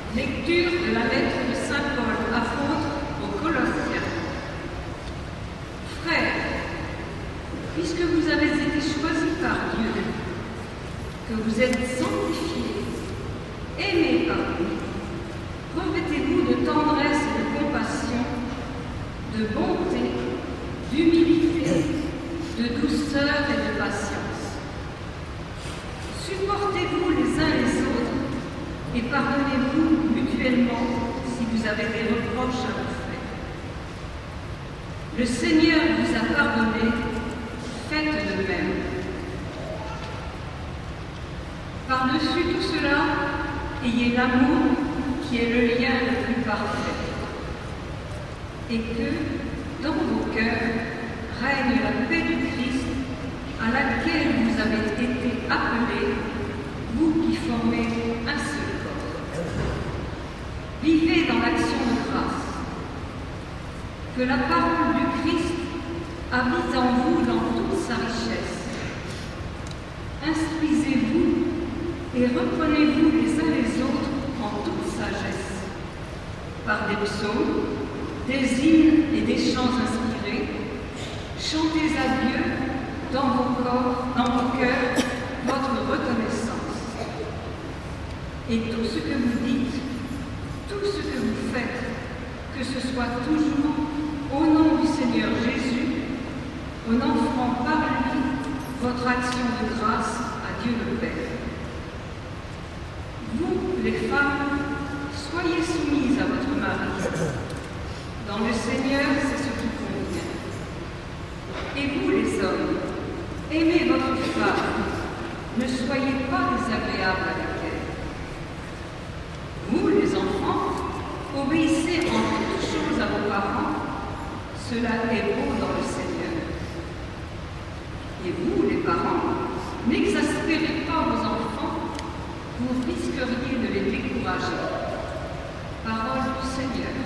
Lecture de la lettre de saint Paul, apôtre aux Colossiens. Frères, puisque vous avez été choisis par Dieu, que vous êtes sanctifiés, aimés par lui, revêtez-vous de tendresse et de compassion, de bonté, d'humilité, de douceur et de patience. Supportez-vous les uns les autres et pardonnez-vous mutuellement si vous avez des reproches à vous faire. Le Seigneur vous a pardonné, faites de même. Par-dessus tout cela, ayez l'amour qui est le lien le plus parfait. Et que, dans vos cœurs, règne la paix du Christ à laquelle vous avez été appelés, vous qui formez un seul corps. Vivez dans l'action de grâce. Que la parole du Christ habite en vous dans toute sa richesse. Instruisez-vous et reprenez-vous les uns les autres en toute sagesse, par des psaumes, des hymnes et des chants inspirés. Chantez à Dieu dans vos cœurs, votre reconnaissance. Et tout ce que vous dites, tout ce que vous faites, que ce soit toujours au nom du Seigneur Jésus, en offrant par lui votre action de grâce à Dieu le Père. Vous, les femmes, soyez soumises à votre mari. Dans le Seigneur, c'est ce qui convient. Et vous, les hommes, aimez votre femme, ne soyez pas désagréables avec elle. Vous, les enfants, obéissez en toutes choses à vos parents, cela est beau dans le Seigneur. Et vous, les parents, n'exaspérez pas vos enfants, vous risqueriez de les décourager. Parole du Seigneur.